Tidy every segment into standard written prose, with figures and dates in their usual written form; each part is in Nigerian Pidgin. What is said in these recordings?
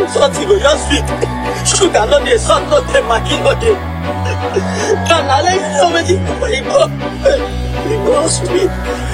something go just fit. Sugar no dey, salt no dey, maggi no dey. And I like so many people. It goes sweet.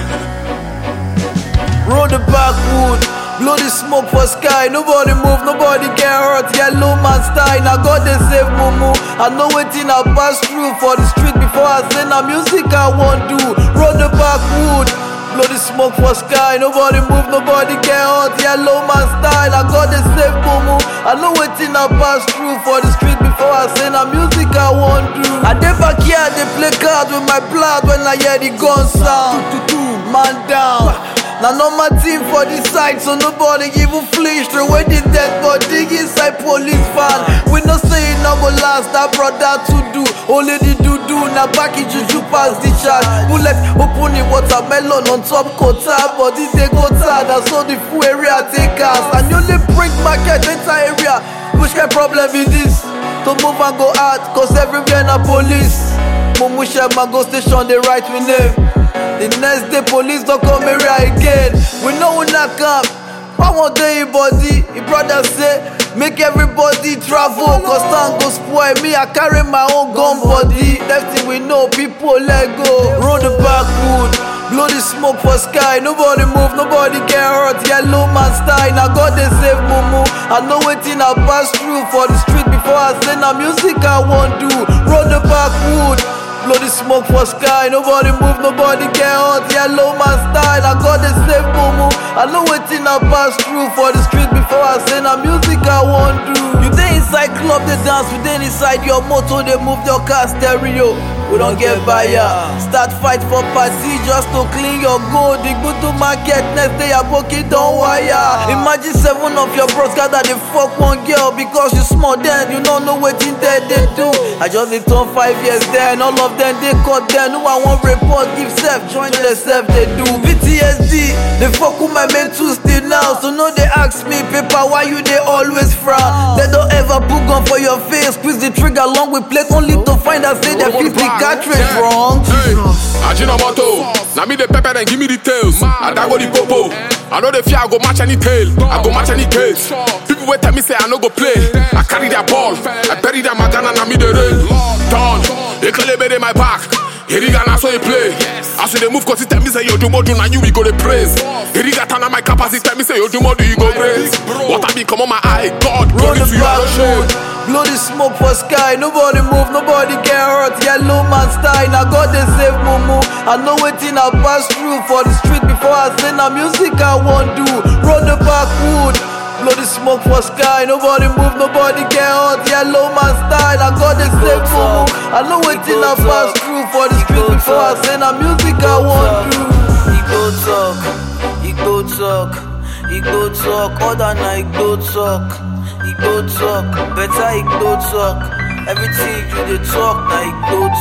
Roll the backwood, blow the smoke for sky. Nobody move, nobody get hurt. Yellow man style, now God they save Mumu. I know wetin I pass through for the street before I say na music I want do. Roll the backwood, blow the smoke for sky. Nobody move, nobody get hurt. Yellow man style, now God they save Mumu. I know wetin I pass through for the street before I say na music I want do. I dey back here, they play cards with my blood when I hear the gun sound. Man down. Now no my team for the side, so nobody even flinch. Throw away the dead body inside police van. We no say it no go last, that brother to do. Only the do now back in juju pass the charge. Bullet open the watermelon on top quota, body they go tired. I saw the full area take us, and you only bring market enter area. Which kind problem is this? To move and go out, cause everywhere na police. Mumu Shema go station, they write we name. The next day police don't come area again. We know we not come. I want day body. Your brother say make everybody travel, cause time go spoil me. I carry my own gun body. That thing we know, people let go. Roll the backwood, blow the smoke for sky. Nobody move, nobody get hurt. Yellow man style, now God they save Mumu. I know wetin I pass through for the street before I say na music I want do. Roll the backwood, blow the smoke for sky. Nobody move, nobody get hurt. Yellow man style, I got the save Mumu. I know wetin I pass through for the street before I say na music I want do. You dey inside club, they dance. We dey inside your motor, they move your car stereo. We don't get buyer. Start fight for party just to clean your gold. The good to market next day, your pocket don't wire. Imagine 7 of your bros gather they fuck one girl because you small then you don't know what in there they do. I just dey turn 5 years then all of them they cut then. Who I want report give self join themselves they do. PTSD they fuck with my mental still now. So no they ask me paper why you they always frown. They don't ever put gun for your face. Squeeze the trigger long with plate only to find out say they fix the cartridge wrong. Hey, Ajinomoto, now me the pepper and give me the tails. I go the popo. I know the fear I go match any tail. I go match any case. People wait tell me say I no go play. I carry their ball. I bury their magana and me the rain. Done. They call in my back. Heriga na so he play. As they move cause he tell me say you do more do na you we go the praise. Heriga tana my capacity tell me say you do more do you go grace. What I be come on my eye, God glory to your shade. Blow the smoke for sky. Nobody move, nobody get hurt. Yellow man style, now God they save Mumu. I know wetin I pass through for the street before I say na music I want do. Roll the backwood, blow the smoke for sky. Nobody move, nobody get hurt. Yellow man style, now God they save Mumu. I know wetin I pass through for the street before I say na music I want do. He go talk, he go talk, he go talk. Other night go talk. He go talk, better he go talk. Everything you dey talk, now he go